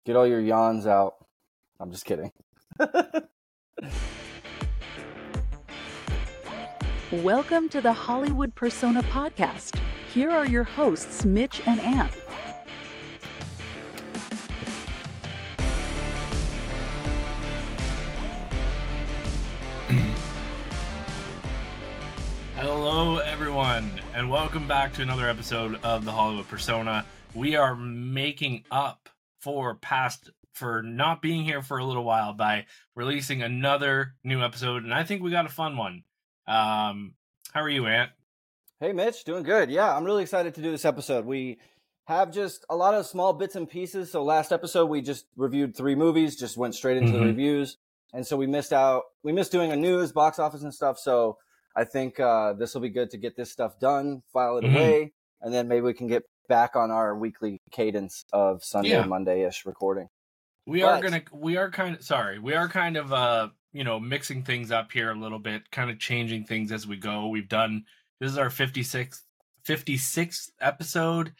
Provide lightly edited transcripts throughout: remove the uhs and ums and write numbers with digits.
Get all your yawns out. I'm just kidding. Welcome to the Hollywood Persona Podcast. Here are your hosts, Mitch and Ant. Hello, everyone, and welcome back to another episode of the Hollywood Persona. We are making up for not being here for a little while by releasing another new episode, and I think we got a fun one. How are you, Ant? Hey, Mitch, doing good. Yeah, I'm really excited to do this episode. We have just a lot of small bits and pieces. So last episode, we just reviewed 3 movies, just went straight into the reviews. And so we missed doing a news, box office and stuff. So I think this will be good to get this stuff done, file it away, and then maybe we can get back on our weekly cadence of Sunday, Monday-ish recording. We are kind of mixing things up here a little bit, kind of changing things as we go. This is our 56th episode.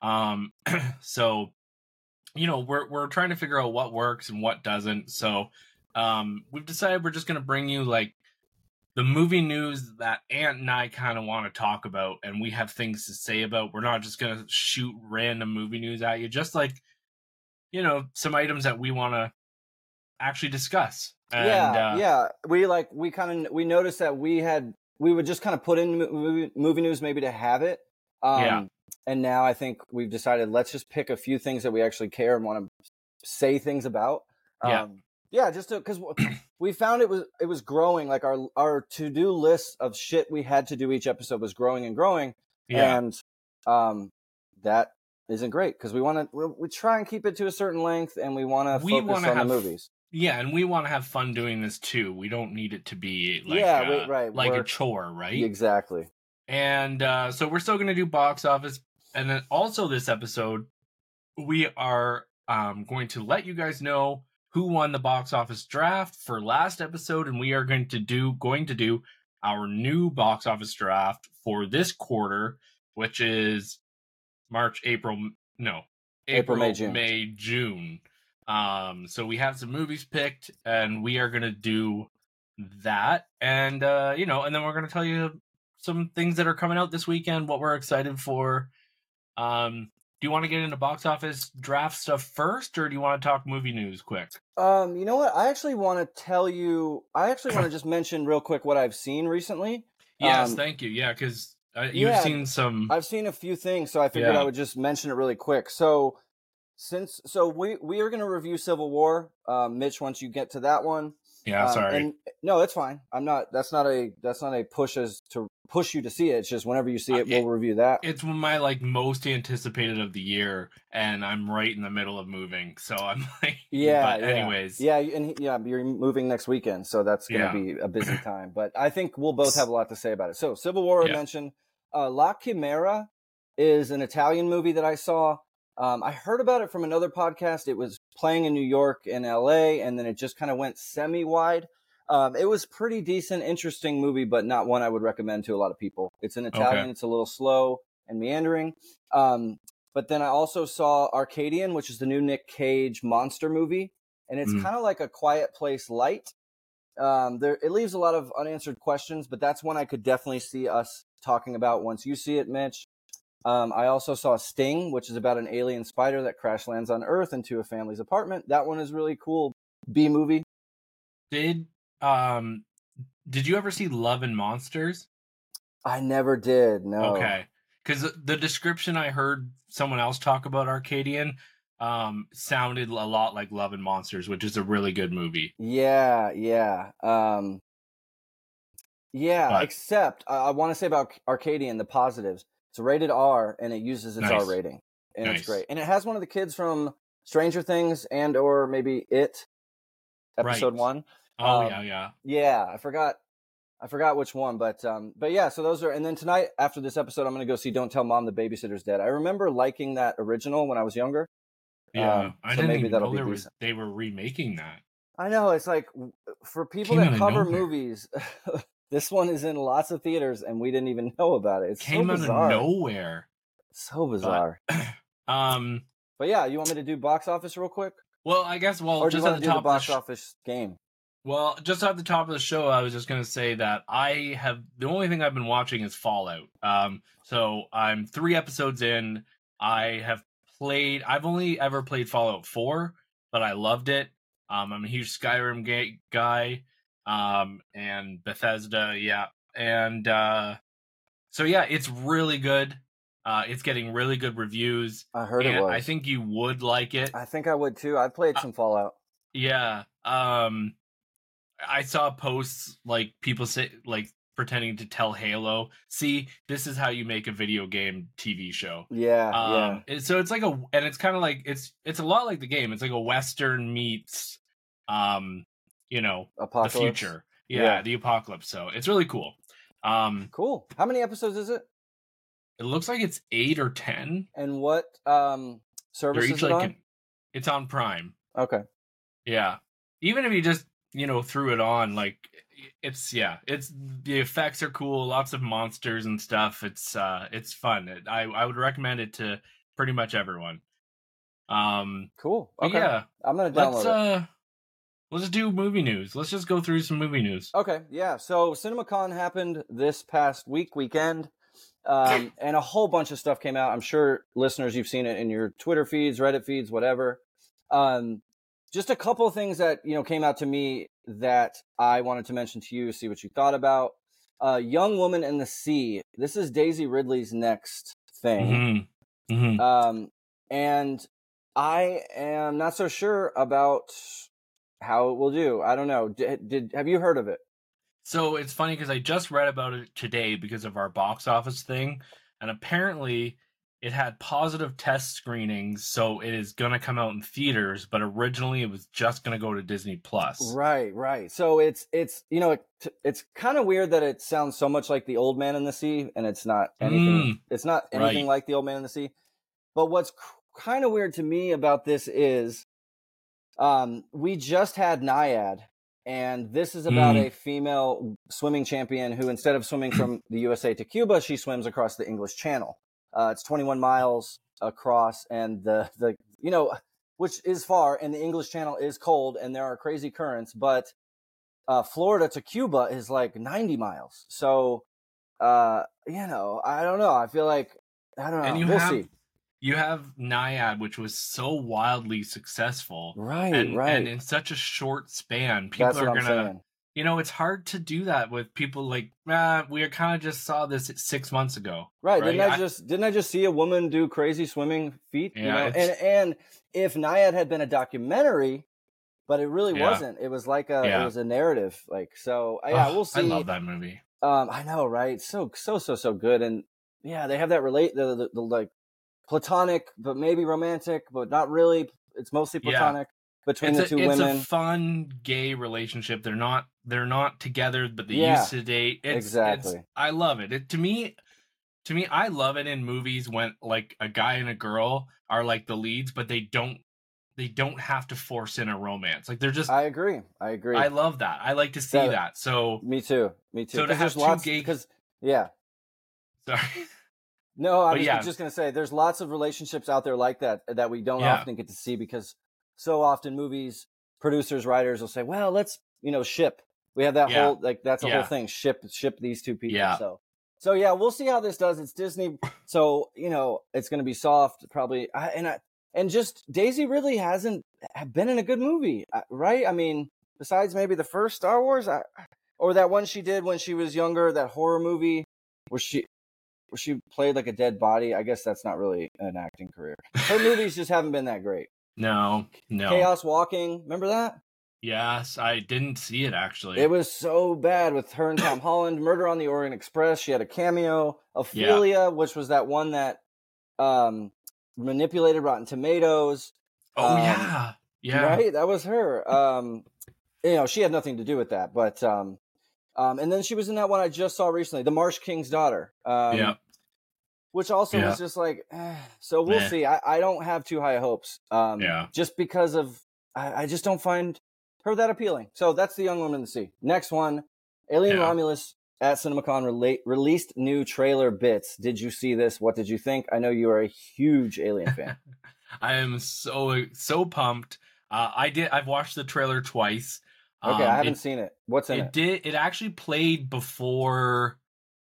So, we're trying to figure out what works and what doesn't. So, we've decided we're just going to bring you like the movie news that Ant and I kind of want to talk about, and we have things to say about. We're not just going to shoot random movie news at you, just like, some items that we want to actually discuss. And, We noticed that we would just kind of put in movie news maybe to have it. And now I think we've decided let's just pick a few things that we actually care and want to say things about. Just because we found it was growing. Like our to-do list of shit we had to do each episode was growing and growing. Yeah. And that isn't great because we try and keep it to a certain length, and we want to focus on the movies. Yeah, and we want to have fun doing this too. We don't need it to be like a chore, right? Exactly. And so we're still going to do box office, and then also this episode we are going to let you guys know who won the box office draft for last episode, and we are going to do our new box office draft for this quarter, which is April, May, June. So we have some movies picked, and we are going to do that. And, and then we're going to tell you some things that are coming out this weekend, what we're excited for. Do you want to get into box office draft stuff first, or do you want to talk movie news quick? You know what? I actually want to just mention real quick what I've seen recently. Yes, thank you. Yeah, because you've seen some. I've seen a few things, so I figured I would just mention it really quick. So we are going to review Civil War. Mitch, once you get to that one. Yeah, sorry. No, that's fine. I'm not. That's not a push to push you to see it. It's just whenever you see it, we'll review that. It's my most anticipated of the year, and I'm right in the middle of moving, so I'm like, anyways, you're moving next weekend, so that's going to be a busy time. But I think we'll both have a lot to say about it. So Civil War, I mentioned. La Chimera is an Italian movie that I saw. I heard about it from another podcast. It was playing in New York and LA, and then it just kind of went semi-wide. It was pretty decent, interesting movie, but not one I would recommend to a lot of people. It's in Italian. Okay. It's a little slow and meandering. But then I also saw Arcadian, which is the new Nick Cage monster movie, and it's kind of like A Quiet Place light. It leaves a lot of unanswered questions, but that's one I could definitely see us talking about once you see it, Mitch. I also saw Sting, which is about an alien spider that crash lands on Earth into a family's apartment. That one is really cool. B movie. Did you ever see Love and Monsters? I never did. No. Okay, because the description I heard someone else talk about Arcadian sounded a lot like Love and Monsters, which is a really good movie. Yeah. Except I want to say about Arcadian, the positives. It's rated R, and it uses its R rating, and it's great. And it has one of the kids from Stranger Things and or maybe It, episode 1. Oh, yeah. I forgot which one, but yeah. So those are, and then tonight after this episode, I'm going to go see Don't Tell Mom the Babysitter's Dead. I remember liking that original when I was younger. Yeah, I didn't even know they were remaking that. I know, it's like for people that cover movies. This one is in lots of theaters, and we didn't even know about it. It's came so bizarre. Out of nowhere. So bizarre. But yeah, you want me to do box office real quick? Well, I guess, or do just you at want the to do top the of the box office game? well, just at the top of the show, I was just going to say that the only thing I've been watching is Fallout. So I'm 3 episodes in. I've only ever played Fallout 4, but I loved it. I'm a huge Skyrim guy, and Bethesda, yeah. And, so yeah, it's really good. It's getting really good reviews. I heard it and was. I think you would like it. I think I would too. I played some Fallout. Yeah. I saw posts like people say like pretending to tell Halo, "See, this is how you make a video game TV show." Yeah. So it's like and it's kind of like it's a lot like the game. It's like a Western meets, Apocalypse. the future. Yeah, the apocalypse. So it's really cool. Cool. How many episodes is it? It looks like it's 8 or 10. And what service They're is each it on? It's on Prime. Okay. Yeah. Even if you just threw it on, like it's the effects are cool, lots of monsters and stuff. It's fun. I would recommend it to pretty much everyone. Cool. Okay. Yeah, I'm gonna download it. Let's do movie news. Let's just go through some movie news. Okay, yeah. So CinemaCon happened this past weekend, and a whole bunch of stuff came out. I'm sure listeners, you've seen it in your Twitter feeds, Reddit feeds, whatever. Just a couple of things that came out to me that I wanted to mention to you, see what you thought about. Young Woman in the Sea. This is Daisy Ridley's next thing. Mm-hmm. Mm-hmm. And I am not so sure about how it will do. I don't know. Have you heard of it? So it's funny because I just read about it today because of our box office thing, and apparently it had positive test screenings, so it is going to come out in theaters, but originally it was just going to go to Disney Plus. Right. So it's kind of weird that it sounds so much like The Old Man in the Sea, and it's not anything. It's not anything like The Old Man in the Sea. But what's kind of weird to me about this is, we just had Naiad, and this is about a female swimming champion who, instead of swimming from the USA to Cuba, she swims across the English Channel. It's 21 miles across, and which is far, and the English Channel is cold, and there are crazy currents. But Florida to Cuba is like 90 miles. So, I don't know. I feel like we'll see. You have Naiad, which was so wildly successful, right, and in such a short span, people are gonna. It's hard to do that with people like, we kind of just saw this 6 months ago. Right. Didn't I just see a woman do crazy swimming feat? Yeah, and if Naiad had been a documentary, but it really wasn't. It was like it was a narrative. Like, so we'll see. I love that movie. I know, right? So good. And yeah, they have that the like platonic, but maybe romantic, but not really. It's mostly platonic. Between the two women. It's a fun gay relationship. They're not together, but they used to date. Exactly. I love it. To me, I love it in movies when like a guy and a girl are like the leads, but they don't have to force in a romance. Like they're just. I agree. I love that. I like to see that. So me too. So to have two gay. Sorry. No, I was just going to say there's lots of relationships out there like that we don't often get to see, because so often movies, producers, writers will say, well, let's, ship. We have that whole, like, that's a whole thing. Ship these two people. Yeah. So yeah, we'll see how this does. It's Disney. So, it's going to be soft probably. And just Daisy Ridley hasn't been in a good movie, right? I mean, besides maybe the first Star Wars, or that one she did when she was younger, that horror movie where she played like a dead body. I guess that's not really an acting career. Her movies just haven't been that great. No. Chaos Walking. Remember that? Yes, I didn't see it actually. It was so bad with her and Tom Holland. Murder on the Orient Express. She had a cameo. Ophelia, which was that one that manipulated Rotten Tomatoes. Oh yeah. Right? That was her. She had nothing to do with that, but and then she was in that one I just saw recently, The Marsh King's Daughter. Which also was just like, so we'll see. I don't have too high hopes. Just because of, I just don't find her that appealing. So that's The Young Woman in the Sea. Next one, Alien Romulus at CinemaCon released new trailer bits. Did you see this? What did you think? I know you are a huge Alien fan. I am so pumped. I've watched the trailer twice. Okay, I haven't seen it. What's in it? It actually played before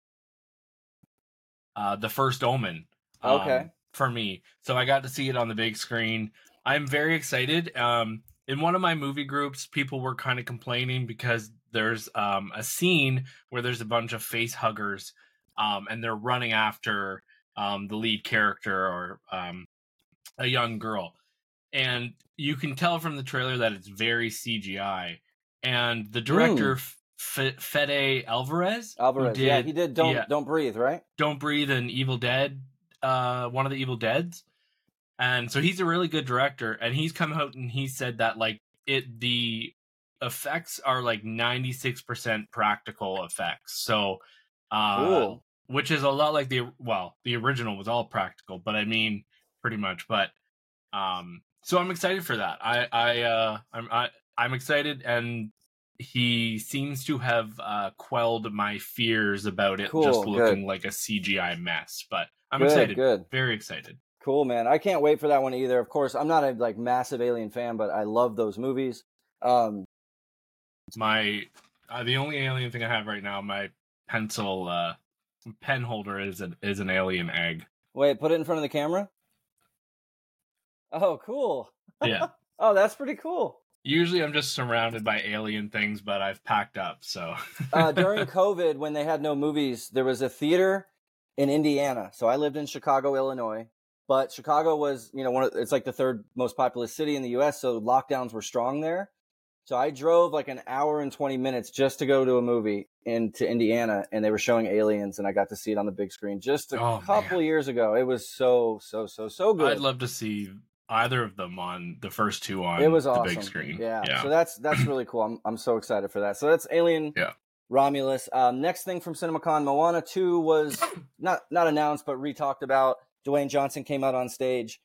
The First Omen. Okay. For me. So I got to see it on the big screen. I'm very excited. In one of my movie groups, people were kind of complaining because there's a scene where there's a bunch of face huggers, and they're running after the lead character or a young girl. And you can tell from the trailer that it's very CGI. And the director, Fede Alvarez, he did Don't Breathe, right? Don't Breathe and Evil Dead, one of the Evil Deads. And so he's a really good director, and he's come out and he said that like the effects are like 96% practical effects. So cool. Which is a lot like the original was all practical, but I mean pretty much. But so I'm excited for that. I'm excited, and he seems to have quelled my fears about it just looking like a CGI mess. But I'm excited. Good. Very excited. Cool, man. I can't wait for that one either. Of course, I'm not a like massive Alien fan, but I love those movies. The only Alien thing I have right now, my pen holder is an alien egg. Wait, put it in front of the camera. Oh, cool. Yeah. Oh, that's pretty cool. Usually I'm just surrounded by alien things, but I've packed up, so. During COVID, when they had no movies, there was a theater in Indiana. So I lived in Chicago, Illinois. But Chicago was, it's like the third most populous city in the U.S., so lockdowns were strong there. So I drove like an hour and 20 minutes just to go to a movie into Indiana, and they were showing Aliens, and I got to see it on the big screen just a couple years ago. It was so good. I'd love to see either of them on the first two on it was the awesome. Big screen. Yeah. So that's really cool. I'm so excited for that. So that's Alien. Yeah. Romulus. Next thing from CinemaCon, Moana 2 was not announced, but re-talked about. Dwayne Johnson came out on stage.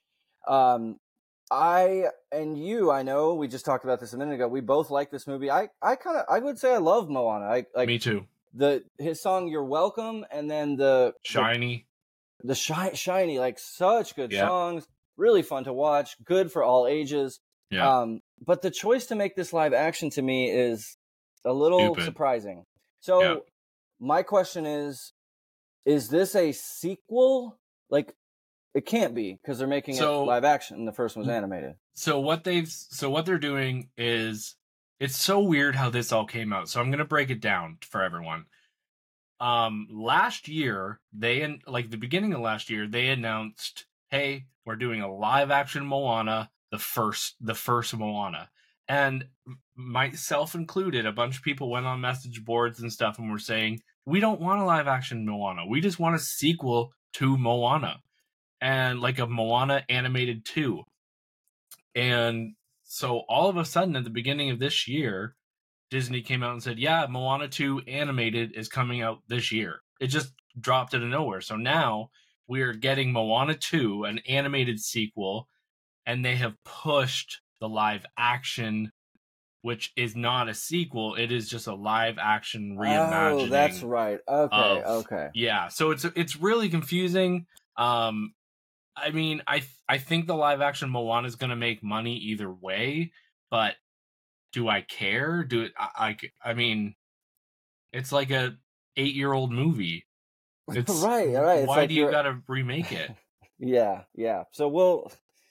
I know we just talked about this a minute ago. We both like this movie. I would say I love Moana. Me too. His song "You're Welcome" and then the Shiny, Shiny, like such good songs. Really fun to watch. Good for all ages. Yeah. But the choice to make this live action to me is a little surprising. So my question is this a sequel? Like, it can't be because they're making it live action and the first one was animated. So what they're doing is, it's so weird how this all came out. So I'm going to break it down for everyone. Last year, the beginning of last year, they announced, hey, we're doing a live action Moana, the first Moana. And myself included, a bunch of people went on message boards and stuff and were saying, we don't want a live action Moana. We just want a sequel to Moana. And like a Moana animated 2. And so all of a sudden at the beginning of this year, Disney came out and said, yeah, Moana 2 animated is coming out this year. It just dropped out of nowhere. So now we are getting Moana 2, an animated sequel, and they have pushed the live action, which is not a sequel. It is just a live action reimagining. Oh, that's right. Okay. Yeah. So it's really confusing. I mean, I think the live action Moana is going to make money either way, but do I care? I mean, it's like a 8-year-old movie. It's right. It's why like do you got to remake it? Yeah. So we'll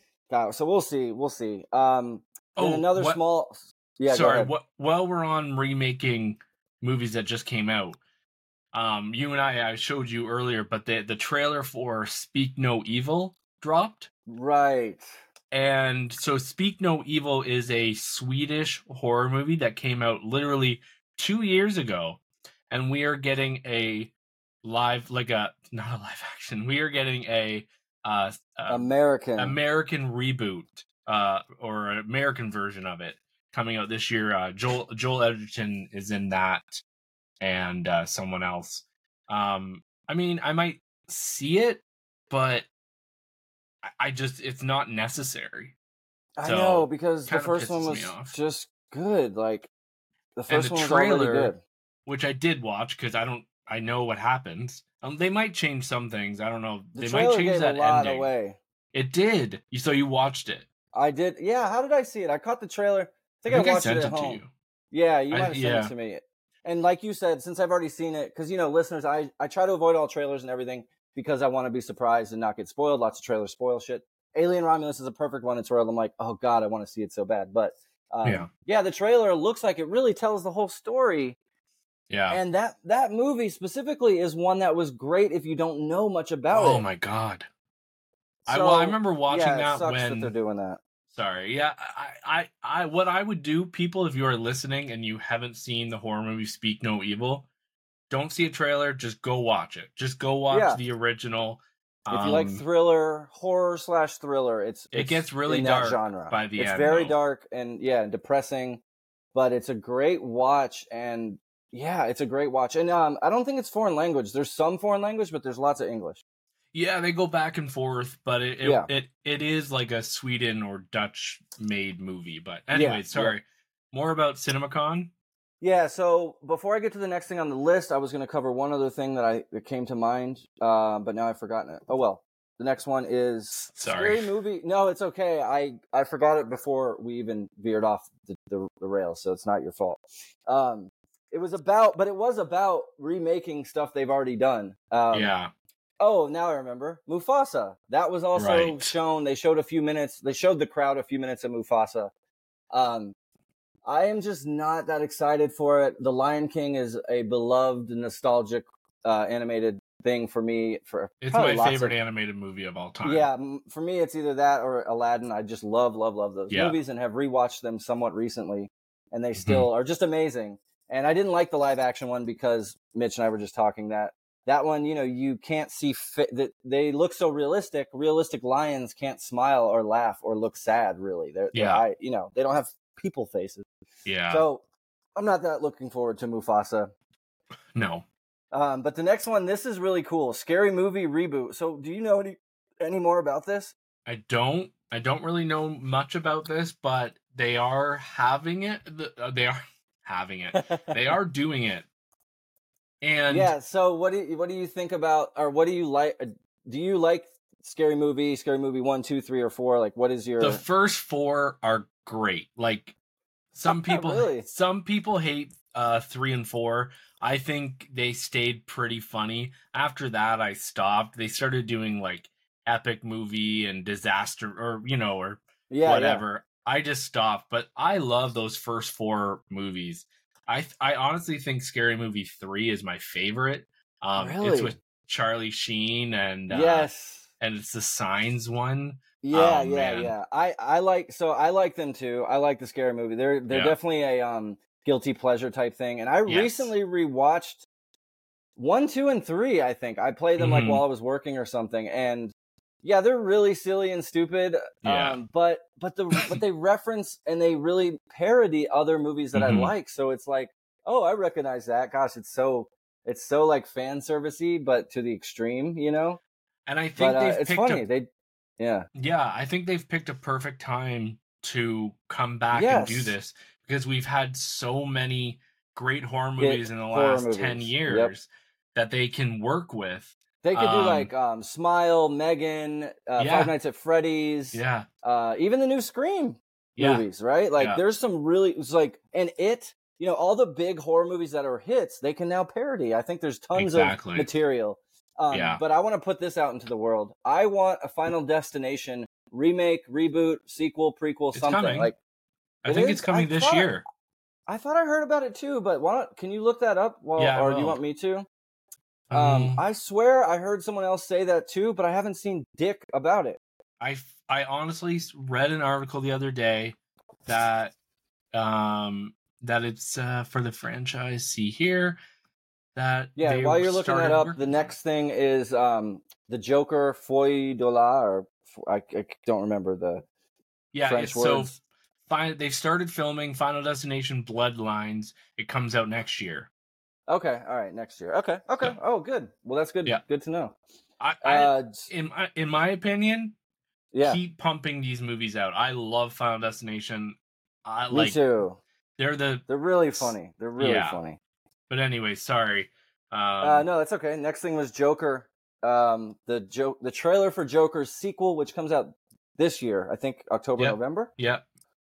see. Another small. Yeah. Sorry. While we're on remaking movies that just came out, you and I showed you earlier, but the trailer for Speak No Evil dropped. Right. And so Speak No Evil is a Swedish horror movie that came out literally 2 years ago. And we are getting a not a live action. We are getting a American reboot, or an American version of it coming out this year. Joel Edgerton is in that, and someone else. I mean, I might see it, but it's not necessary. I know, because the first one was just good. Like, the first one was already good. Which I did watch because I know what happens. They might change some things. I don't know. They might change that ending. Away. It did. So you watched it. I did. Yeah, how did I see it? I caught the trailer. I think I watched it at home. Yeah, you might have sent it to me. And like you said, since I've already seen it, because, listeners, I try to avoid all trailers and everything because I want to be surprised and not get spoiled. Lots of trailers spoil shit. Alien Romulus is a perfect one. It's where I'm like, oh, God, I want to see it so bad. But, the trailer looks like it really tells the whole story. Yeah. And that movie specifically is one that was great if you don't know much about it. Oh, my God. I remember watching that sucks when... that they're doing that. Sorry. Yeah, I what I would do, people, if you are listening and you haven't seen the horror movie Speak No Evil, don't see a trailer, just go watch it. Just go watch the original. If you like horror/thriller, it gets really dark genre. By the end. It's very dark and depressing, but it's a great watch. And it's a great watch. And I don't think it's foreign language. There's some foreign language, but there's lots of English. Yeah, they go back and forth, but it is like a Sweden or Dutch made movie. But anyway, sorry. More about CinemaCon? Yeah, so before I get to the next thing on the list, I was going to cover one other thing that came to mind, but now I've forgotten it. Oh, well. The next one is Scary Movie. No, it's okay. I forgot it before we even veered off the rails, so it's not your fault. It was about remaking stuff they've already done. Oh, now I remember. Mufasa. That was also shown. They showed a few minutes. They showed the crowd a few minutes of Mufasa. I am just not that excited for it. The Lion King is a beloved, nostalgic animated thing for me. It's my favorite animated movie of all time. Yeah, for me, it's either that or Aladdin. I just love those movies and have rewatched them somewhat recently, and they still are just amazing. And I didn't like the live action one because Mitch and I were just talking that one, you can't see that they look so realistic. Realistic lions can't smile or laugh or look sad. Really, they don't have people faces. Yeah. So I'm not that looking forward to Mufasa. No. But the next one, this is really cool. Scary Movie reboot. So do you know any more about this? I don't really know much about this, but they are having it. They are having it. They are doing it. And so what do you think about, or what do you like? Do you like Scary Movie 1, 2, 3, or 4? Like, what is your... The first 4 are great. Like, some people hate 3 and 4. I think they stayed pretty funny. After that, I stopped. They started doing like epic movie and disaster, or whatever. Yeah. I just stopped. But I love those first 4 movies. I honestly think Scary Movie 3 is my favorite. Really? It's with Charlie Sheen and and it's the Signs one. Yeah. I like them too. I like the Scary Movie. They're definitely a guilty pleasure type thing. And I recently rewatched 1, 2, and 3. I think I played them like while I was working or something, and they're really silly and stupid. But they reference and they really parody other movies that I like. So it's like, oh, I recognize that. Gosh, it's so like fan servicey, but to the extreme, And I think it's funny. I think they've picked a perfect time to come back and do this, because we've had so many great horror movies in the last 10 years that they can work with. They could do like Smile, Megan, Five Nights at Freddy's, even the new Scream movies, right? Like there's some really, it's like, and all the big horror movies that are hits, they can now parody. I think there's tons of material. But I want to put this out into the world. I want a Final Destination remake, reboot, sequel, prequel, something. Coming. Like I think it's coming this year. I thought I heard about it too, but can you look that up? Or do you want me to? I swear I heard someone else say that too, but I haven't seen dick about it. I honestly read an article the other day that it's for the franchise. See here that while you're looking that up, the next thing is the Joker Foy Dola, or I don't remember the French words. So they've started filming Final Destination Bloodlines. It comes out next year. Okay, all right, next year. Okay. Yeah. Oh, good. Well, that's good. Yeah. Good to know. In my opinion, keep pumping these movies out. I love Final Destination. Me too. They're really funny. They're really funny. But anyway, sorry. No, that's okay. Next thing was Joker. The trailer for Joker's sequel, which comes out this year. I think October, Yep. November. Yep.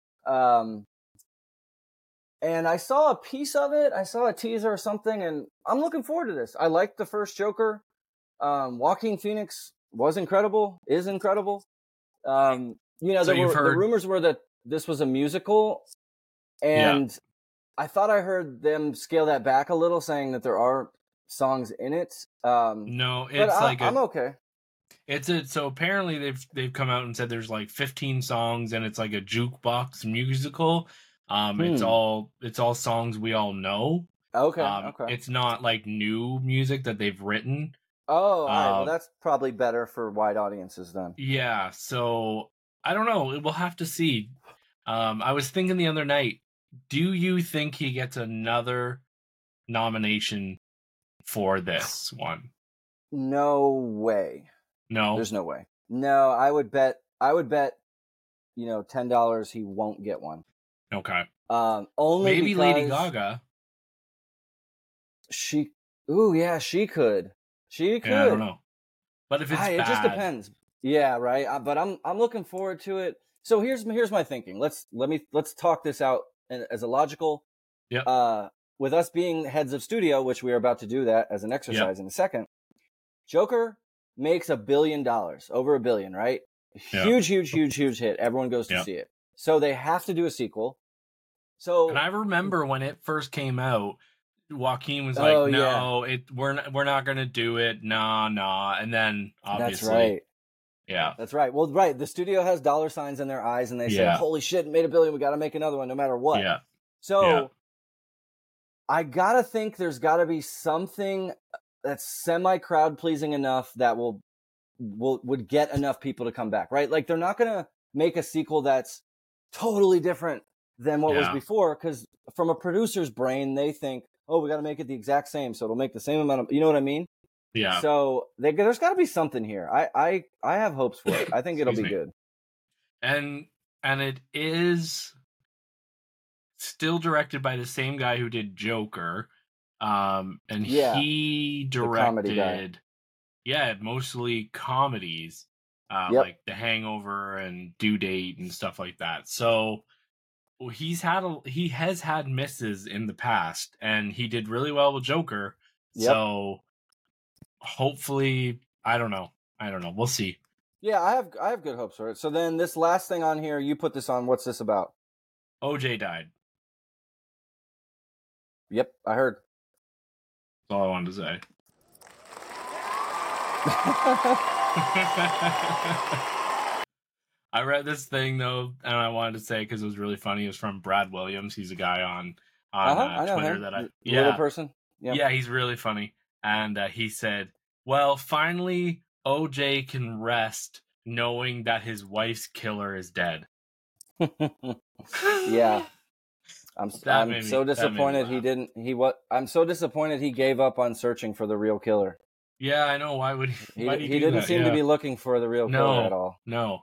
And I saw a piece of it. I saw a teaser or something, and I'm looking forward to this. I liked the first Joker. Joaquin Phoenix was incredible, is incredible. You know, So the rumors were that this was a musical, and I thought I heard them scale that back a little, saying that there are songs in it. No, it's I'm okay. So apparently they've come out and said there's like 15 songs and it's like a jukebox musical. It's all songs we all know. Okay. It's not like new music that they've written. Oh, all right. Well, that's probably better for wide audiences then. Yeah. So I don't know. We'll have to see. I was thinking the other night, do you think he gets another nomination for this one? No way. No, there's no way. No, I would bet, you know, $10 he won't get one. Okay. Only maybe because Lady Gaga. She could. She could. Yeah, I don't know. But if it's bad, it just depends. Yeah, right. But I'm looking forward to it. So here's my thinking. Let's talk this out as a logical. Yep. With us being heads of studio, which we are about to do that as an exercise in a second. Joker makes $1 billion, over $1 billion, right? Huge hit. Everyone goes to see it. So they have to do a sequel. So, and I remember when it first came out, Joaquin was like, "No, we're not gonna do it, nah." And then obviously, that's right. Yeah, that's right. Well, right. The studio has dollar signs in their eyes, and they say, "Holy shit, it made $1 billion. We got to make another one, no matter what." Yeah. So, I gotta think there's got to be something that's semi crowd pleasing enough that would get enough people to come back, right? Like they're not gonna make a sequel that's totally different than what was before, because from a producer's brain, they think, oh, we got to make it the exact same, so it'll make the same amount of, you know what I mean? Yeah. So there's got to be something here. I have hopes for it. I think it'll be good. And it is still directed by the same guy who did Joker, and he directed, mostly comedies, like The Hangover and Due Date and stuff like that. So he has had misses in the past, and he did really well with Joker. So hopefully, I don't know. We'll see. Yeah, I have good hopes for it. So then this last thing on here, you put this on. What's this about? OJ died. Yep, I heard. That's all I wanted to say. I read this thing though, and I wanted to say because it was really funny. It was from Brad Williams. He's a guy on Twitter that little person. Yeah, he's really funny. And he said, "Well, finally, OJ can rest knowing that his wife's killer is dead." Yeah, I'm so disappointed he didn't. I'm so disappointed he gave up on searching for the real killer. Yeah, I know. Why would he? He didn't seem to be looking for the real killer at all. No.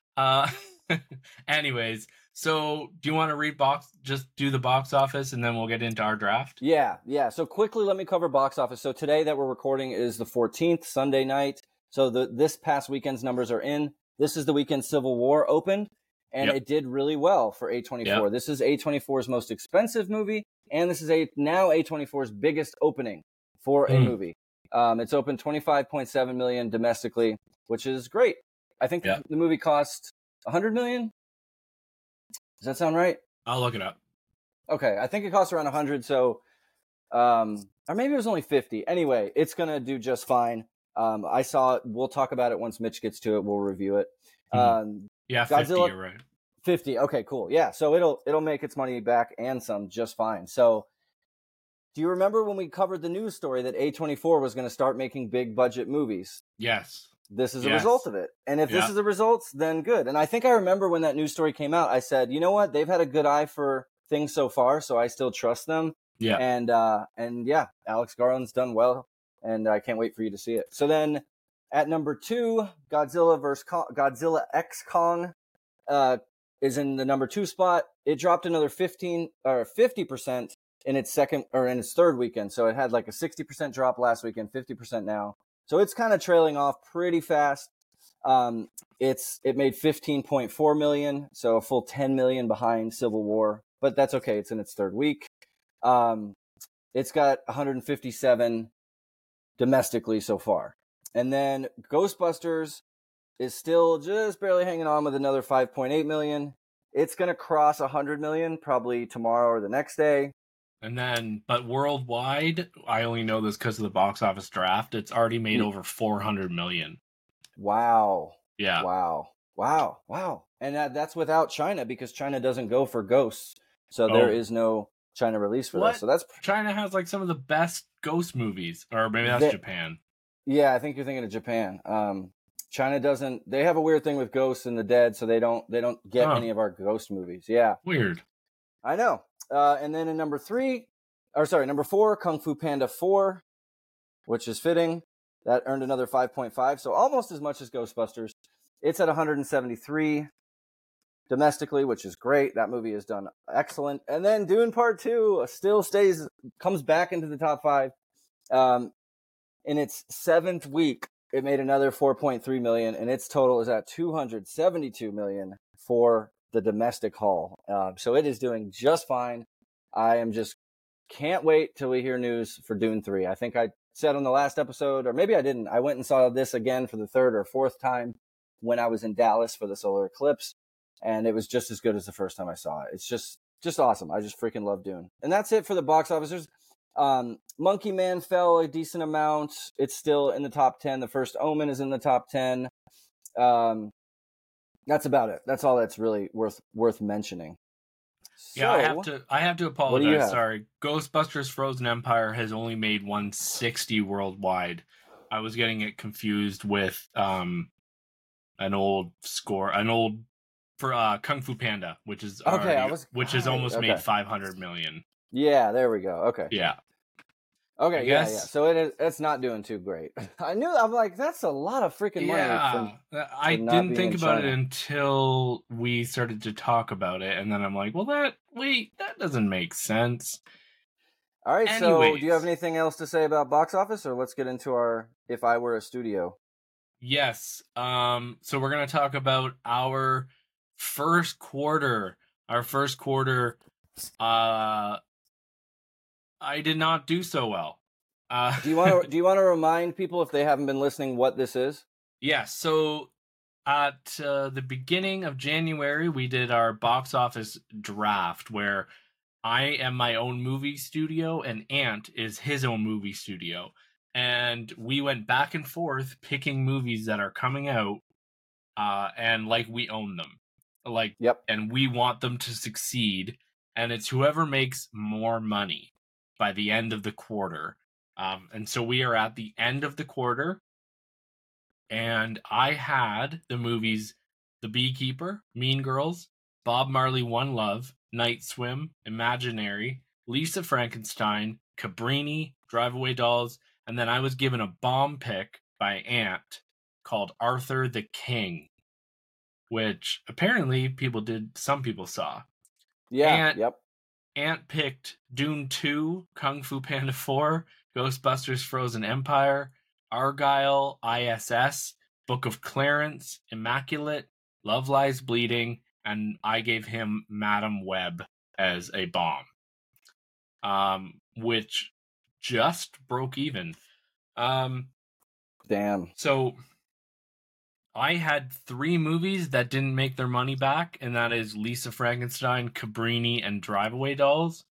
Anyways, so do you want to just do the box office and then we'll get into our draft? Yeah. So quickly, let me cover box office. So today that we're recording is the 14th, Sunday night. So this past weekend's numbers are in. This is the weekend Civil War opened, and it did really well for A24. Yep. This is A24's most expensive movie, and this is now A24's biggest opening for a movie. It's opened $25.7 million domestically, which is great. I think the movie cost $100 million. Does that sound right? I'll look it up. Okay, I think it cost around 100. So, or maybe it was only 50. Anyway, it's gonna do just fine. I saw it. We'll talk about it once Mitch gets to it. We'll review it. 50. Godzilla, you're right. 50. Okay, cool. Yeah, so it'll make its money back and some just fine. So, do you remember when we covered the news story that A24 was going to start making big budget movies? Yes. This is a result of it. And if this is the results, then good. And I think I remember when that news story came out, I said, you know what? They've had a good eye for things so far, so I still trust them. Yeah. And Alex Garland's done well, and I can't wait for you to see it. So then at number 2, Godzilla X Kong is in the number 2 spot. It dropped another 50% in its third weekend. So it had like a 60% drop last weekend, 50% now. So it's kind of trailing off pretty fast. It made 15.4 million, so a full 10 million behind Civil War, but that's okay. It's in its third week. It's got 157 domestically so far. And then Ghostbusters is still just barely hanging on with another 5.8 million. It's going to cross 100 million probably tomorrow or the next day. And then, but worldwide, I only know this because of the box office draft, it's already made over 400 million. Wow. Yeah. Wow. And that's without China, because China doesn't go for ghosts. So there is no China release for this. So that's China has like some of the best ghost movies, or maybe that's Japan. Yeah, I think you're thinking of Japan. China doesn't. They have a weird thing with ghosts and the dead, so they don't get any of our ghost movies. Yeah, weird. I know. And then in number 4, Kung Fu Panda 4, which is fitting. That earned another 5.5, so almost as much as Ghostbusters. It's at 173 domestically, which is great. That movie has done excellent. And then Dune Part 2 still comes back into the top 5. In its 7th week, it made another 4.3 million, and its total is at 272 million for the domestic haul. So it is doing just fine. I am just can't wait till we hear news for Dune 3. I think I said on the last episode, or maybe I didn't, I went and saw this again for the 3rd or 4th time when I was in Dallas for the solar eclipse, and it was just as good as the first time I saw it. It's just awesome. I just freaking love Dune. And that's it for the box office. There's Monkey Man fell a decent amount. It's still in the top 10. The First Omen is in the top 10. That's about it. That's all that's really worth mentioning. Yeah, I have to apologize. Sorry. Ghostbusters Frozen Empire has only made 160 worldwide. I was getting it confused with an old for Kung Fu Panda, which is has almost made 500 million. Yeah, there we go. Okay. Yeah. Okay, yeah. So it's not doing too great. I'm like, that's a lot of freaking money. Yeah, I didn't think about it until we started to talk about it, and then I'm like, well, that doesn't make sense. All right, so do you have anything else to say about box office, or let's get into our If I Were a Studio? Yes. So we're gonna talk about our first quarter. Our first quarter. I did not do so well. Do you want to remind people, if they haven't been listening, what this is? Yeah. So at the beginning of January, we did our box office draft, where I am my own movie studio and Ant is his own movie studio, and we went back and forth picking movies that are coming out, and like we own them, and we want them to succeed, and it's whoever makes more money by the end of the quarter. And so we are at the end of the quarter, and I had the movies The Beekeeper, Mean Girls, Bob Marley One Love, Night Swim, Imaginary, Lisa Frankenstein, Cabrini, Drive Away Dolls, and then I was given a bomb pick by Ant called Arthur the King, which apparently some people saw. Yeah, Ant picked Dune 2, Kung Fu Panda 4, Ghostbusters Frozen Empire, Argyle, ISS, Book of Clarence, Immaculate, Love Lies Bleeding, and I gave him Madam Web as a bomb, which just broke even. Damn. So I had 3 movies that didn't make their money back, and that is Lisa Frankenstein, Cabrini, and Drive Away Dolls.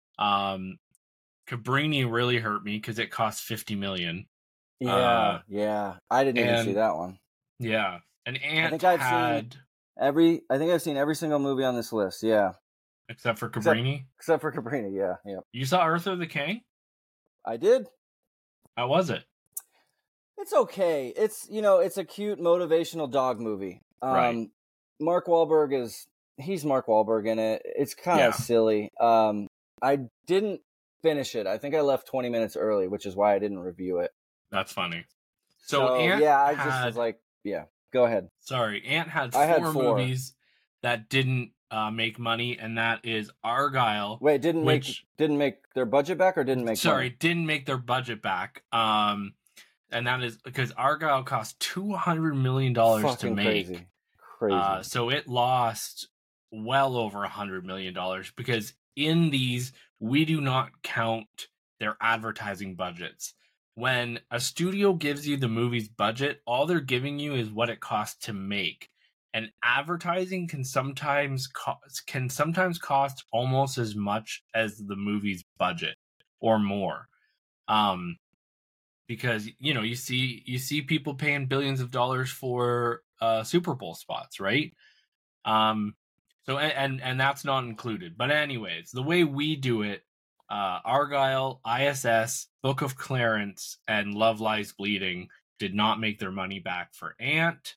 Cabrini really hurt me because it cost $50 million. Yeah. I didn't even see that one. Yeah, and Ant I think I've seen every single movie on this list. Yeah, except for Cabrini. Except for Cabrini. Yeah. You saw Arthur the King? I did. How was it? It's okay. It's a cute motivational dog movie. Right. Mark Wahlberg he's Mark Wahlberg in it. It's kind of silly. I didn't finish it. I think I left 20 minutes early, which is why I didn't review it. That's funny. So Ant just was like, go ahead. Sorry, Ant had 4 movies that didn't make money, and that is Argyle. Wait, didn't make their budget back, or didn't make? Sorry, money? Didn't make their budget back. and that is because Argyle cost $200 million to make. Crazy. So it lost well over $100 million because in these, we do not count their advertising budgets. When a studio gives you the movie's budget, all they're giving you is what it costs to make. And advertising can sometimes cost almost as much as the movie's budget or more. Because you see people paying billions of dollars for Super Bowl spots, right? So and that's not included. But anyways, the way we do it, Argyle, ISS, Book of Clarence, and Love Lies Bleeding did not make their money back for Ant.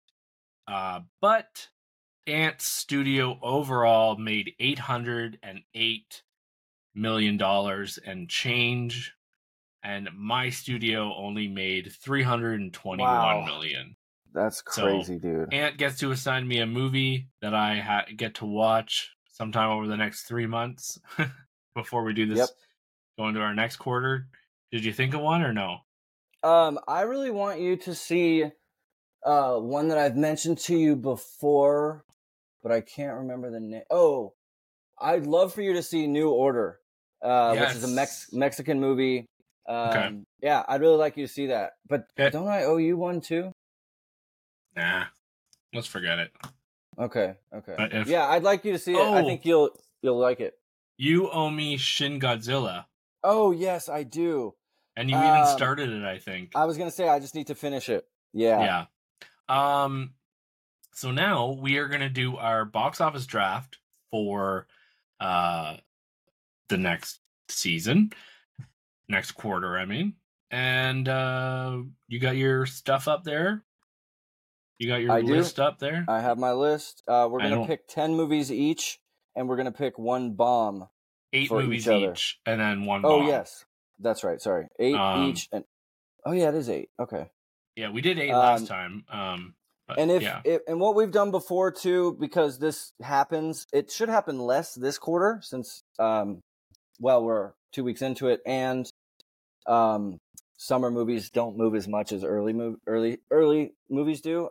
But Ant's studio overall made $808 million and change, and my studio only made $321 million. That's crazy, dude. Ant gets to assign me a movie that I get to watch sometime over the next 3 months before we do this. Yep. Go into our next quarter. Did you think of one or no? I really want you to see one that I've mentioned to you before, but I can't remember the name. Oh, I'd love for you to see New Order, which is a Mexican movie. Okay. Yeah, I'd really like you to see that. But don't I owe you one too? Nah, let's forget it. Okay. Yeah, I'd like you to see it. I think you'll like it. You owe me Shin Godzilla. Oh, yes, I do. And you even started it, I think. I was going to say, I just need to finish it. Yeah. So now we are going to do our box office draft for the next season. Next quarter, I mean. And you got your stuff up there? You got your list up there? I have my list. We're going to pick 10 movies each, and we're going to pick one bomb. 8 movies each, and then one bomb. Oh, yes. That's right. Sorry. 8 each. And oh, yeah, it is 8. Okay. Yeah, we did 8 last time. But, and and what we've done before, too, because this happens, it should happen less this quarter since, we're 2 weeks into it, and summer movies don't move as much as early movies do.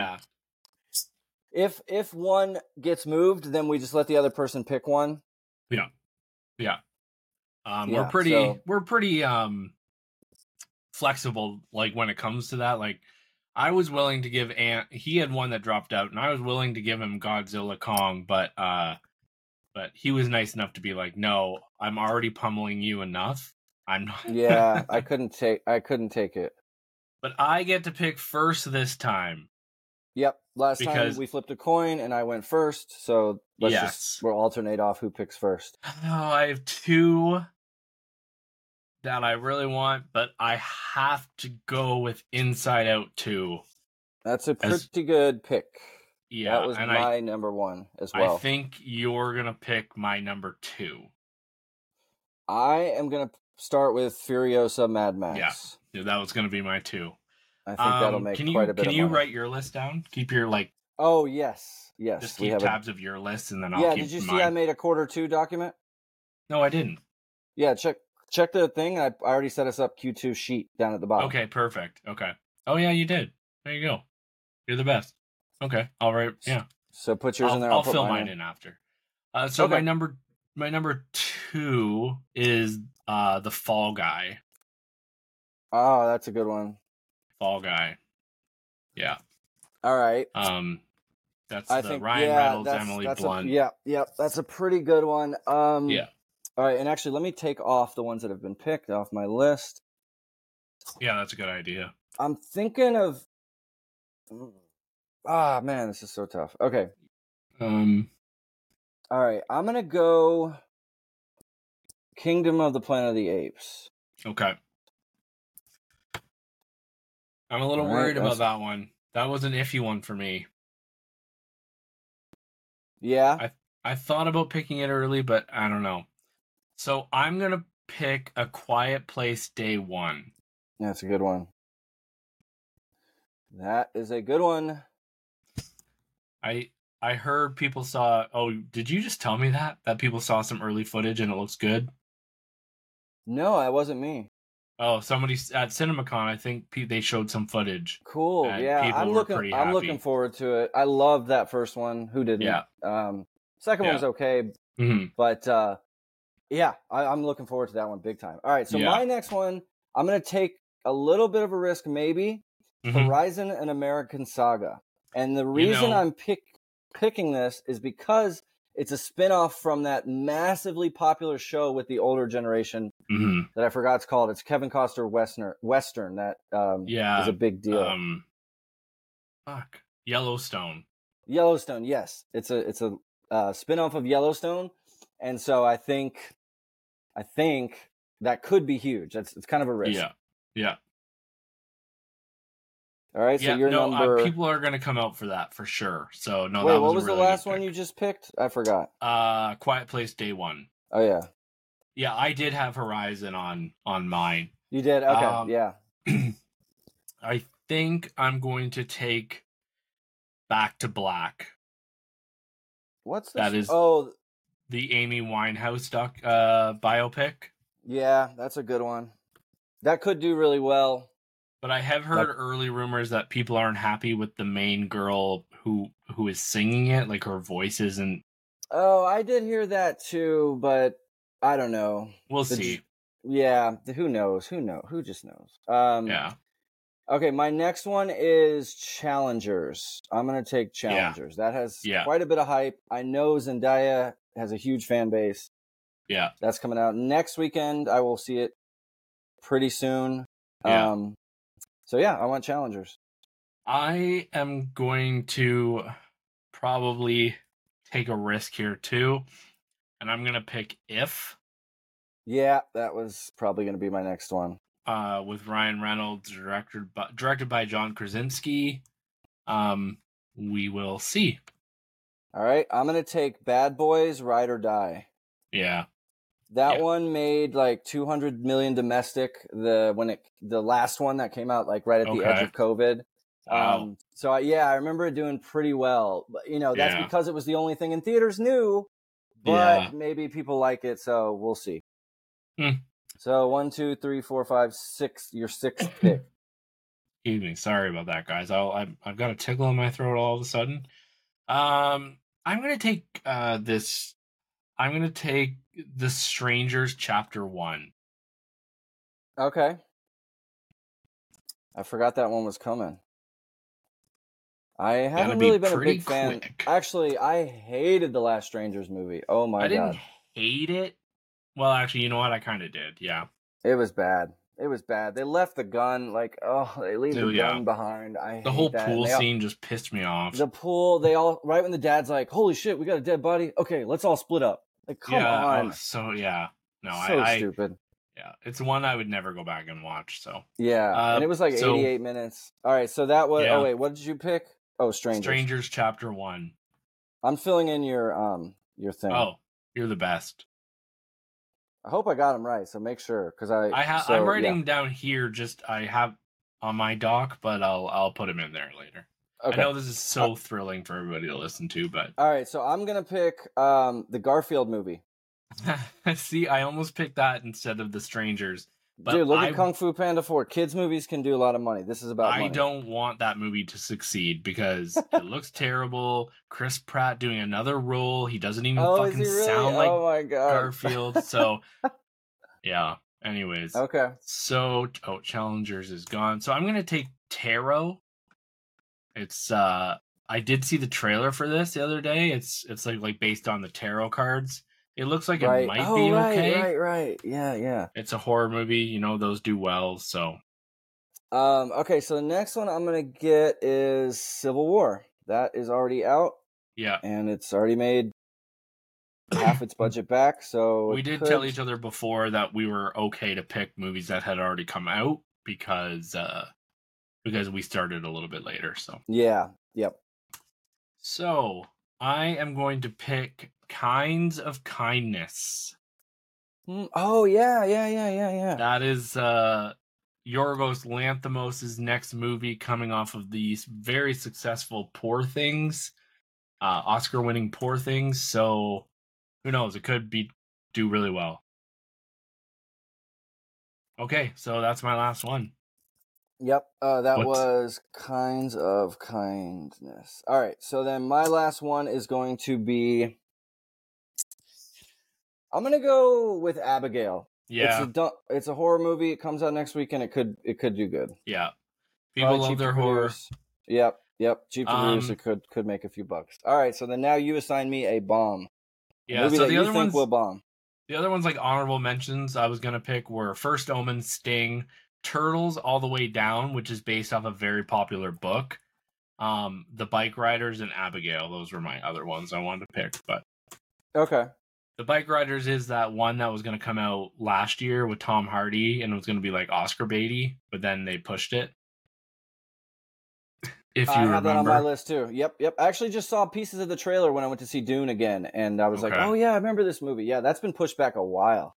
If one gets moved, then we just let the other person pick one. Yeah. We're pretty flexible, like when it comes to that. Like I was willing to give Ant, he had one that dropped out, and I was willing to give him Godzilla Kong, but he was nice enough to be like, no, I'm already pummeling you enough. I'm not. Yeah, I couldn't take it. But I get to pick first this time. Yep. Last time we flipped a coin and I went first, so we'll alternate off who picks first. Oh, I have 2 that I really want, but I have to go with Inside Out 2. That's a pretty good pick. Yeah, that was my number 1 as well. I think you're gonna pick my number 2. I am gonna start with Furiosa Mad Max. Yeah, that was gonna be my 2. I think that'll make quite a bit of money. Can you write your list down? Keep your Oh yes. Just keep tabs of your list, and then I'll keep mine. Yeah, did you see I made a quarter 2 document? No, I didn't. Yeah, check the thing. I already set us up Q2 sheet down at the bottom. Okay, perfect. Okay. Oh yeah, you did. There you go. You're the best. Okay, all right. Yeah. So put yours in there. I'll fill mine in after. So okay. my number 2 is the Fall Guy. Oh, that's a good one. Fall Guy. Yeah. All right. That's Ryan Reynolds, Emily Blunt. Yep. That's a pretty good one. Yeah. All right, and actually, let me take off the ones that have been picked off my list. Yeah, that's a good idea. I'm thinking of. Man, this is so tough. Okay. All right, I'm gonna go. Kingdom of the Planet of the Apes. Okay. I'm a little worried about that one. That was an iffy one for me. Yeah. I thought about picking it early, but I don't know. So I'm going to pick A Quiet Place Day 1. That's a good one. That is a good one. I heard people saw... Oh, did you just tell me that? That people saw some early footage and it looks good? No, that wasn't me. Oh, somebody at CinemaCon, I think they showed some footage. Cool. And Yeah, people were pretty happy. I'm looking forward to it. I love that first one. Who didn't? Yeah. Second one was okay, but yeah, I'm looking forward to that one big time. All right, so my next one, I'm gonna take a little bit of a risk, maybe. Horizon: An American Saga, and the reason I'm picking this is because it's a spinoff from that massively popular show with the older generation that I forgot it's called. It's Kevin Costner Western that is a big deal. Yellowstone. Yellowstone, yes, it's a spinoff of Yellowstone, and so I think that could be huge. It's kind of a risk. Yeah. All right, so your number. People are going to come out for that for sure. So no. Wait, what was the last one you just picked? I forgot. Quiet Place Day One. Oh yeah. Yeah, I did have Horizon on mine. You did? Okay, yeah. I think I'm going to take Back to Black. What's this? That is the Amy Winehouse biopic. Yeah, that's a good one. That could do really well. But I have heard early rumors that people aren't happy with the main girl who is singing it, like her voice isn't. Oh, I did hear that too, but I don't know. We'll see. Yeah, who knows? Who just knows? Yeah. Okay, my next one is Challengers. I'm going to take Challengers. That has quite a bit of hype. I know Zendaya has a huge fan base. Yeah. That's coming out next weekend. I will see it pretty soon. Yeah. So yeah, I want Challengers. I am going to probably take a risk here too, and I'm going to pick If. Yeah, that was probably going to be my next one. With Ryan Reynolds, directed by John Krasinski. We will see. All right, I'm going to take Bad Boys: Ride or Die. Yeah. That one made like 200 million domestic. The last one that came out like right at the edge of COVID. Wow. So I remember it doing pretty well. But that's because it was the only thing in theaters new. But maybe people like it, so we'll see. So 1, 2, 3, 4, 5, 6. Your sixth pick. Excuse me. Sorry about that, guys. I've got a tickle in my throat all of a sudden. I'm gonna take this. I'm gonna take The Strangers Chapter 1. Okay. I forgot that one was coming. I haven't really been a big fan. Actually, I hated the last Strangers movie. Oh my god. I didn't hate it. Well, actually, you know what? I kind of did. Yeah. It was bad. They left the gun they leave the gun behind. The whole pool scene just pissed me off. The pool, right when the dad's like, "Holy shit, we got a dead body." Okay, let's all split up. Like, come on. Stupid. Yeah, it's one I would never go back and watch. So and it was like 88 minutes. All right, so that was. Oh wait, what did you pick? Oh, Strangers Chapter 1. I'm filling in your thing. Oh, you're the best. I hope I got them right, so make sure because I'm writing them down here. I have on my doc, but I'll put them in there later. Okay. I know this is so thrilling for everybody to listen to, but all right. So I'm gonna pick the Garfield movie. See, I almost picked that instead of The Strangers. But dude, look at Kung Fu Panda 4. Kids movies can do a lot of money. This is about money. I don't want that movie to succeed because it looks terrible. Chris Pratt doing another role. He doesn't even fucking sound like my God. Garfield. So, yeah. Anyways. Okay. So, Challengers is gone. So I'm going to take Tarot. It's, I did see the trailer for this the other day. It's like based on the tarot cards. It looks like it might be okay. Right. Yeah. It's a horror movie. Those do well, so. Okay, so the next one I'm going to get is Civil War. That is already out. Yeah. And it's already made half its budget back, so. We did tell each other before that we were okay to pick movies that had already come out because we started a little bit later, so. Yeah, yep. So, I am going to pick Kinds of Kindness. Oh, yeah. That is Yorgos Lanthimos' next movie coming off of these very successful Poor Things, Oscar-winning Poor Things. So, who knows? It could do really well. Okay, so that's my last one. Yep, that was Kinds of Kindness. All right, so then my last one is going to be. I'm gonna go with Abigail. Yeah, it's a horror movie. It comes out next week, and it could do good. yeah. People love their horror. Yep. Cheap to produce. It could make a few bucks. All right, so then now you assign me a bomb. Yeah, movie so that the other ones will bomb. The other ones, like honorable mentions, I was gonna pick were First Omen, Sting, Turtles All the Way Down, which is based off a very popular book. The Bike Riders and Abigail. Those were my other ones I wanted to pick. But okay, The Bike Riders is that one that was gonna come out last year with Tom Hardy, and it was gonna be like Oscar baity, but then they pushed it. If you remember. I have that on my list too. Yep. I actually just saw pieces of the trailer when I went to see Dune again, and I was like, "Oh yeah, I remember this movie." Yeah, that's been pushed back a while.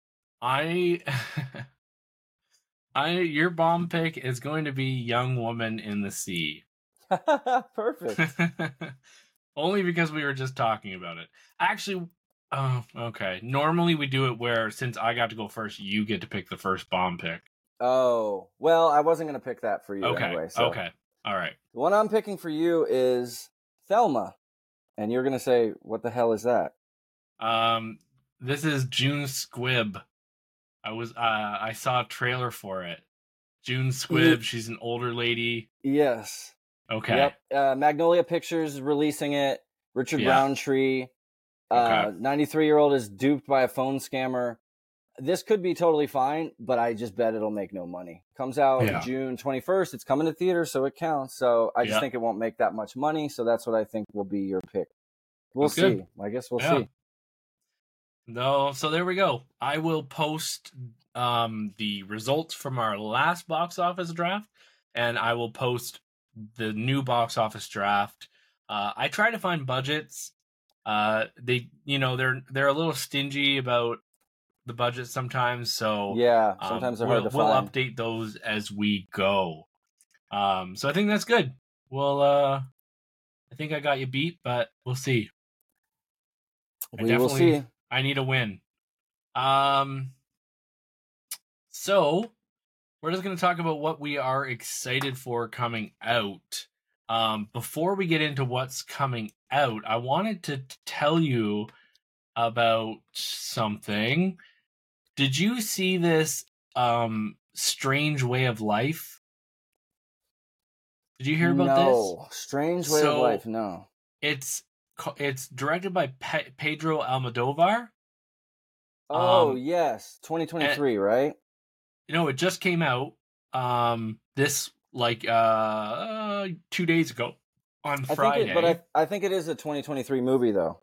Your bomb pick is going to be Young Woman in the Sea. Perfect. Only because we were just talking about it. Actually, okay. Normally we do it where, since I got to go first, you get to pick the first bomb pick. Oh, well, I wasn't going to pick that for you anyway. So. Okay. All right. The one I'm picking for you is Thelma. And you're going to say, what the hell is that? This is June Squibb. I saw a trailer for it. June Squibb, she's an older lady. Yes. Okay. Yep. Magnolia Pictures releasing it. Richard Roundtree. 93-year-old is duped by a phone scammer. This could be totally fine, but I just bet it'll make no money. Comes out June 21st. It's coming to theaters, so it counts. So I just think it won't make that much money. So that's what I think will be your pick. We'll see. Good. I guess we'll see. No, so there we go. I will post the results from our last box office draft, and I will post the new box office draft. I try to find budgets. They're a little stingy about the budget sometimes, so sometimes they're hard to find. We'll update those as we go. So I think that's good. Well, I think I got you beat, but we'll see. We will see. I need a win. So we're just going to talk about what we are excited for coming out. Before we get into what's coming out, I wanted to tell you about something. Did you see this Strange Way of Life? Did you hear about this? No, Strange Way of Life, no. It's directed by Pedro Almodovar. Oh, yes, 2023, right? It just came out this 2 days ago on Friday. I think it is a 2023 movie though.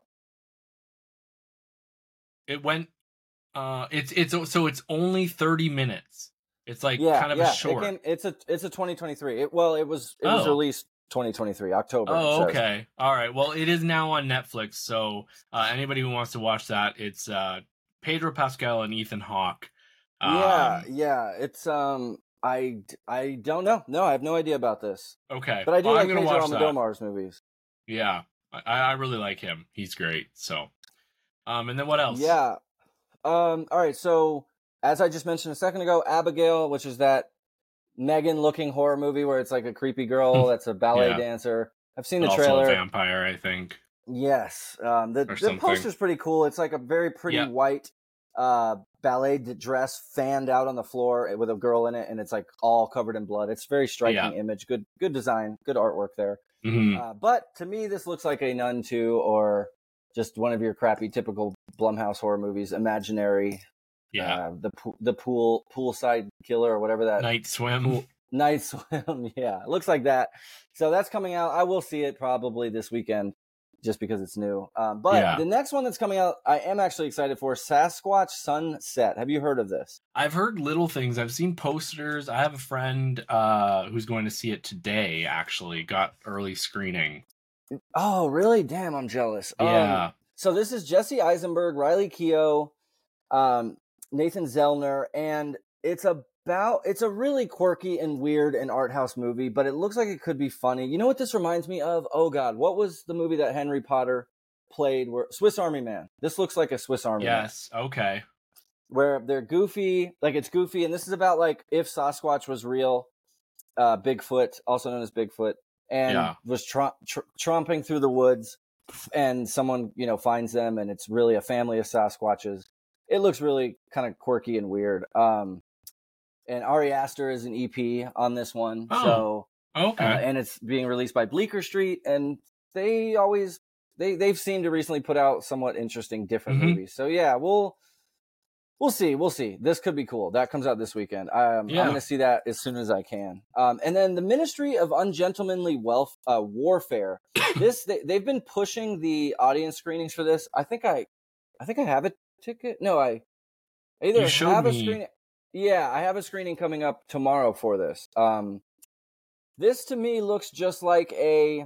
It went it's only 30 minutes. It's kind of a short. It's a 2023. It was released 2023 October. Oh, okay. All right. Well, it is now on Netflix. So anybody who wants to watch that, it's Pedro Pascal and Ethan Hawke. It's I don't know. No, I have no idea about this. Okay, but I do like Pedro Almodovar's movies. Yeah, I really like him. He's great. So, and then what else? Yeah. All right. So as I just mentioned a second ago, Abigail, which is that Megan-looking horror movie where it's like a creepy girl that's a ballet dancer. I've seen the trailer. Also a vampire, I think. Yes. The poster's pretty cool. It's like a very pretty white ballet dress fanned out on the floor with a girl in it, and it's like all covered in blood. It's a very striking image. Good design, good artwork there. Mm-hmm. But to me, this looks like a Nun 2 or just one of your crappy typical Blumhouse horror movies. Imaginary. Yeah. The poolside killer or whatever that. Night Swim. Night Swim. Yeah, it looks like that. So that's coming out. I will see it probably this weekend, just because it's new. But the next one that's coming out, I am actually excited for, Sasquatch Sunset. Have you heard of this? I've heard little things. I've seen posters. I have a friend who's going to see it today, actually. Got early screening. Oh, really? Damn, I'm jealous. Yeah. So this is Jesse Eisenberg, Riley Keough, Nathan Zellner, and it's a really quirky and weird and art house movie, but it looks like it could be funny. You know what this reminds me of? Oh God, what was the movie that Henry Potter played? Swiss Army Man. This looks like a Swiss Army Man. Yes. Okay. where they're goofy, like it's goofy, and this is about like if Sasquatch was real, Bigfoot, also known as Bigfoot, and was tromping through the woods, and someone finds them, and it's really a family of Sasquatches. It looks really kind of quirky and weird. And Ari Aster is an EP on this one, so okay, and it's being released by Bleecker Street, and they've seemed to recently put out somewhat interesting, different movies. So yeah, we'll see. This could be cool. That comes out this weekend. I'm going to see that as soon as I can. And then the Ministry of Ungentlemanly Warfare. They've been pushing the audience screenings for this. I think I have a ticket. No, I either have a screening. Yeah, I have a screening coming up tomorrow for this. This to me looks just like a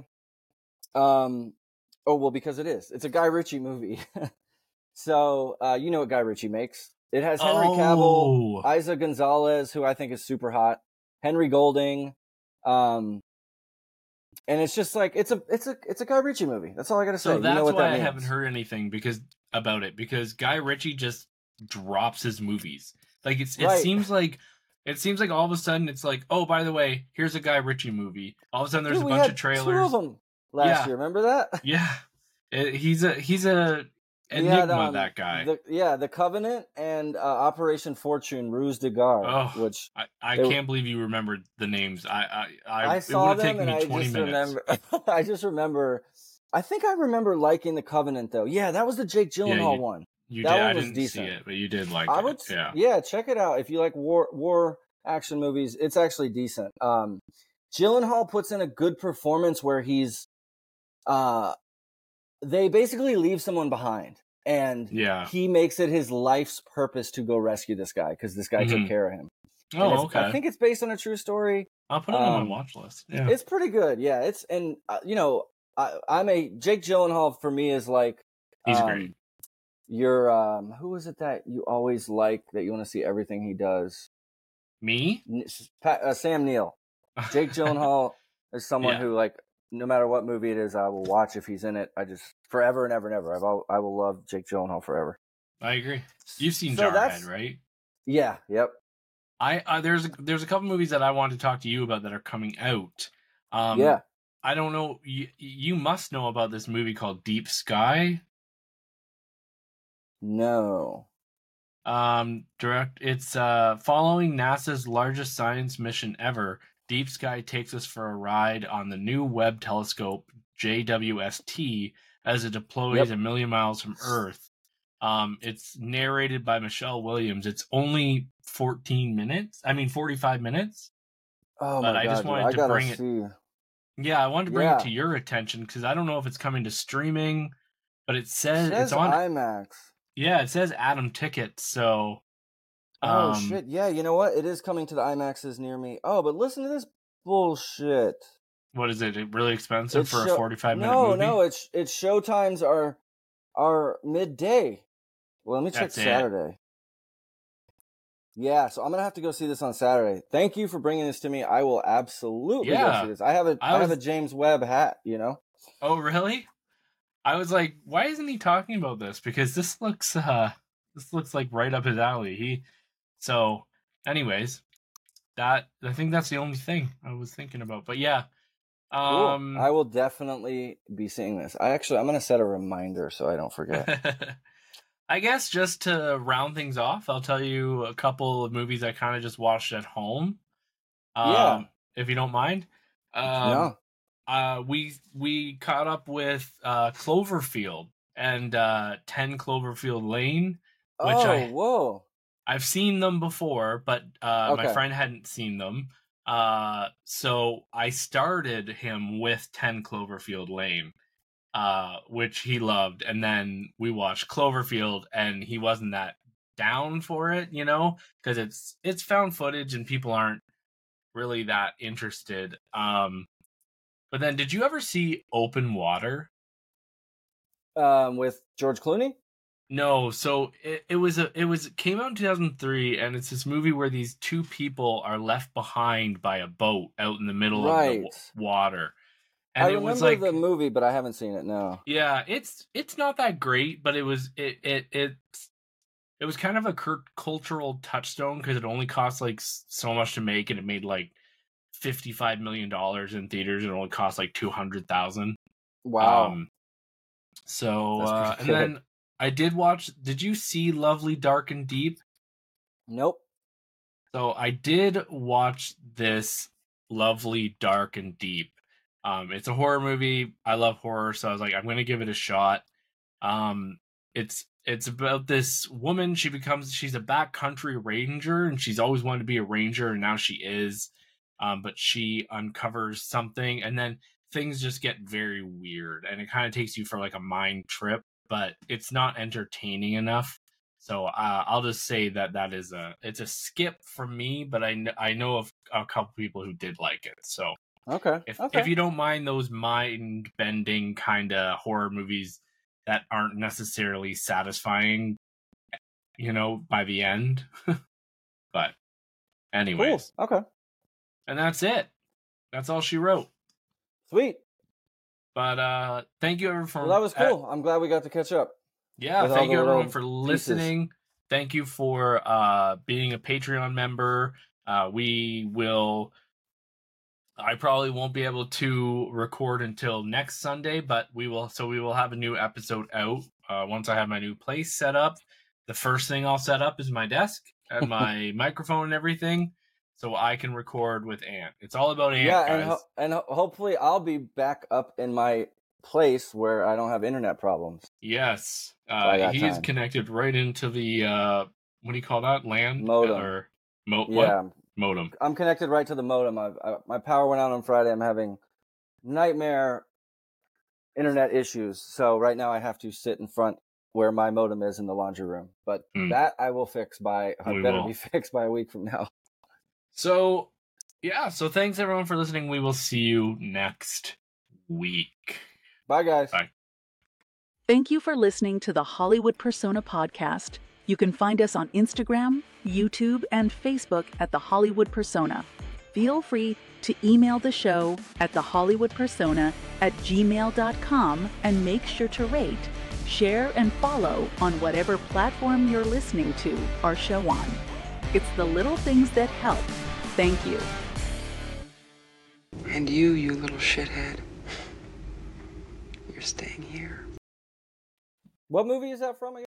because it is. It's a Guy Ritchie movie. So, you know what Guy Ritchie makes. It has Henry Cavill, Isa Gonzalez, who I think is super hot, Henry Golding, and it's just like it's a Guy Ritchie movie. That's all I gotta say. So that's why I haven't heard anything about it because Guy Ritchie just drops his movies. Like it seems like all of a sudden it's like, oh, by the way, here's a Guy Ritchie movie. All of a sudden there's a bunch of trailers. 2 of them last year. Remember that? Yeah, he's a enigma, that guy. The Covenant and Operation Fortune, Ruse de Gare, which I can't believe you remembered the names. I saw them and I just remember. I think I remember liking The Covenant though. Yeah, that was the Jake Gyllenhaal one. You did. I didn't see it, but you did like it. Yeah, check it out if you like war action movies. It's actually decent. Gyllenhaal puts in a good performance where he's they basically leave someone behind, and he makes it his life's purpose to go rescue this guy because this guy took care of him. Oh, okay. I think it's based on a true story. I'll put it on my watch list. Yeah, it's pretty good. Yeah, I'm a Jake Gyllenhaal for me is like he's great. You're who is it that you always like that you want to see everything he does? Me? Sam Neill. Jake Gyllenhaal is someone who like. No matter what movie it is, I will watch if he's in it. I just forever and ever and ever. I will love Jake Gyllenhaal forever. I agree. You've seen Jarhead, right? Yeah. Yep. There's a couple movies that I want to talk to you about that are coming out. I don't know. You must know about this movie called Deep Sky. No. It's following NASA's largest science mission ever. Deep Sky takes us for a ride on the new Webb telescope, JWST, as it deploys a million miles from Earth. It's narrated by Michelle Williams. It's only 45 minutes. Oh my God, I just wanted to bring it. Yeah, I wanted to bring it to your attention because I don't know if it's coming to streaming, but it says it's on IMAX. Yeah, it says Atom Ticket, so... Oh, shit. Yeah, you know what? It is coming to the IMAXs near me. Oh, but listen to this bullshit. What is it? Really expensive for a 45-minute movie? No, its showtimes are midday. Well, let me check Saturday. Yeah, so I'm going to have to go see this on Saturday. Thank you for bringing this to me. I will absolutely go see this. I have a James Webb hat, Oh, really? I was like, why isn't he talking about this? Because this looks like right up his alley. So, anyways, I think that's the only thing I was thinking about. But yeah, cool. I will definitely be seeing this. I'm going to set a reminder so I don't forget. I guess just to round things off, I'll tell you a couple of movies I kind of just watched at home. If you don't mind. No. We caught up with Cloverfield and 10 Cloverfield Lane, which whoa. I've seen them before, but my friend hadn't seen them. So I started him with 10 Cloverfield Lane, which he loved. And then we watched Cloverfield and he wasn't that down for it, because it's found footage and people aren't really that interested. But then did you ever see Open Water? With George Clooney? No, so it came out in 2003, and it's this movie where these two people are left behind by a boat out in the middle of the water. And I remember the movie, but I haven't seen it. No. Yeah, it's not that great, but it's it was kind of a cultural touchstone because it only cost like so much to make, and it made like $55 million in theaters, and it only cost like 200,000. Wow. So and then I did watch. Did you see Lovely, Dark and Deep? Nope. So I did watch this Lovely, Dark and Deep. It's a horror movie. I love horror, so I was like, I'm going to give it a shot. It's about this woman. She's a backcountry ranger, and she's always wanted to be a ranger, and now she is. But she uncovers something, and then things just get very weird, and it kind of takes you for like a mind trip, but it's not entertaining enough. So I'll just say that it's a skip for me, but I know of a couple people who did like it. So okay, if you don't mind those mind bending kind of horror movies that aren't necessarily satisfying, by the end, but anyways, cool. Okay, and that's it. That's all she wrote. Sweet. But thank you everyone for. Well, that was cool. I'm glad we got to catch up. Yeah, thank you everyone for listening. Thank you for being a Patreon member. I probably won't be able to record until next Sunday, but we will have a new episode out once I have my new place set up. The first thing I'll set up is my desk and my microphone and everything, so I can record with Ant. It's all about Ant, guys. and hopefully I'll be back up in my place where I don't have internet problems. Yes, he is connected right into the what do you call that? LAN modem or what? Modem. I'm connected right to the modem. My power went out on Friday. I'm having nightmare internet issues, so right now I have to sit in front where my modem is in the laundry room. But that I will fix be fixed by a week from now. So yeah, so thanks everyone for listening. We will see you next week. Bye, guys. Bye. Thank you for listening to the Hollywood Persona podcast. You can find us on Instagram, YouTube, and Facebook at The Hollywood Persona. Feel free to email the show at thehollywoodpersona@gmail.com and make sure to rate, share, and follow on whatever platform you're listening to our show on. It's the little things that help. Thank you. And you little shithead, you're staying here. What movie is that from again?